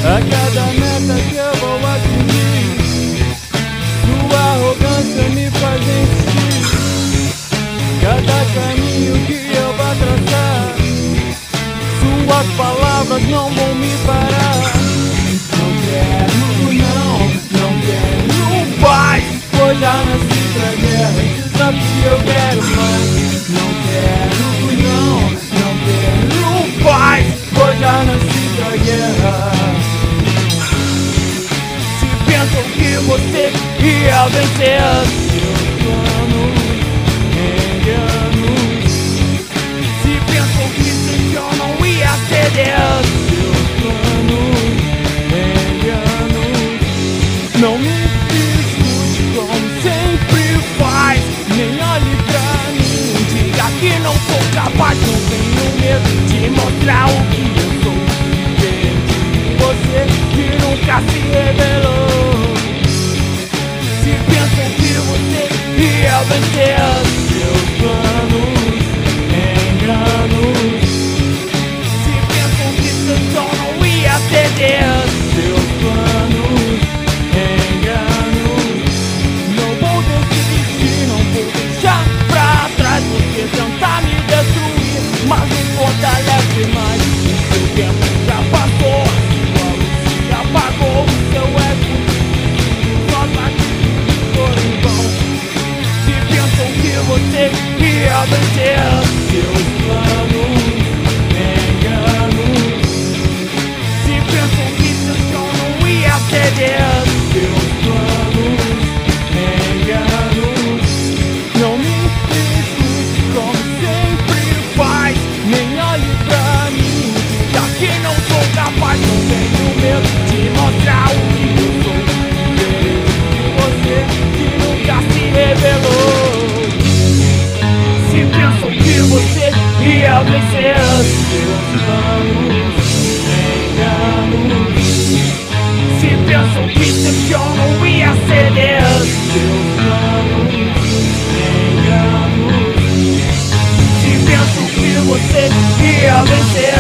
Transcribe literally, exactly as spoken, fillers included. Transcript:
A cada meta que eu vou atingir, sua arrogância me faz insistir. Cada caminho que eu vou traçar, suas palavras não vão me parar. Não quero, não, não quero paz, pois já nasci pra guerra, desafio eu quero mais. Não quero, não, não quero paz, pois já nasci pra guerra. Se pensam que você ia vencer seus planos, enganos. Se pensam que seu chão não ia ceder seus planos, enganos. Não me escute como sempre faz, nem olhe pra mim, diga que não sou capaz. Não tenho medo de mostrar o que eu sou, de você que nunca se revelou. Se pensam que você ia vencer seus planos, enganos. Se pensam que seu som não ia ceder seus planos, enganos. Não vou desistir, não vou deixar pra trás. Você tenta me destruir, mas me fortalece mais. O seu tempo já passou, sua luz se apagou, o seu ego só tá aqui por em vão. Se pensam que você ia vencer seus planos, enganos. Se pensam que seu chão não ia ceder seus planos, enganos. Não me escute como sempre faz, nem olhe pra mim, diga que não sou capaz. Não tenho medo de mostrar o que eu sou, de você que nunca se revelou. Se pensam que você ia vencer seus planos, enganos. Se pensam que seu chão não ia ceder seus planos, enganos. Se pensam que você ia vencer